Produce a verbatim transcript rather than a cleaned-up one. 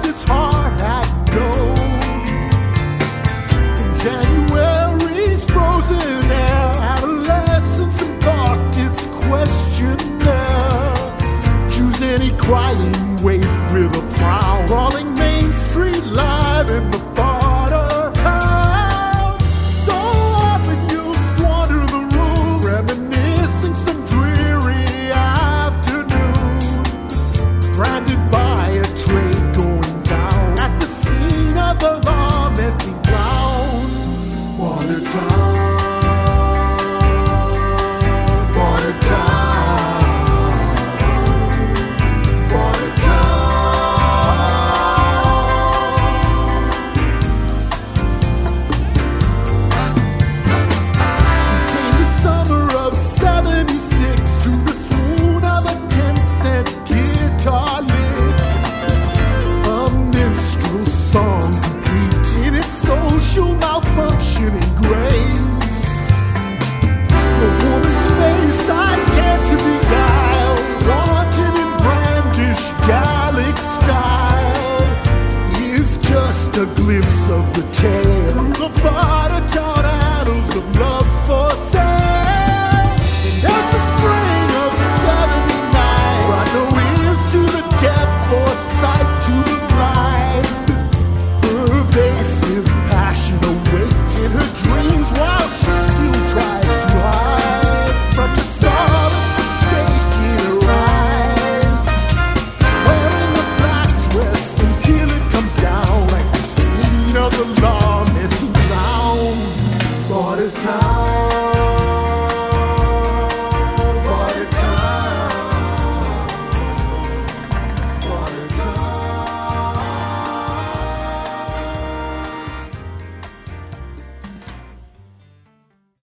his heart had known. In January's frozen air, adolescence and thought its question there. Choose any crying waif with a frown, crawling Main Street live in the border town. So often you'll squander the room, reminiscing some dreary afternoon, branded by a train going down at the scene of the lamenting grounds. Water town, water town. Guitar lick, a minstrel song complete in its social malfunctioning grace. The woman's face I dare to beguile, wanton in brandish Gallic style, is just a glimpse of the tale through the barter-town annals of love for sale. And as the spring of seventy-nine brought no ears to the deaf or sight to the blind, pervasive passion awaits in her dreams while she still tries to hide from the solace mistaken her eyes, wearing a black dress until it comes down like the scene of the law.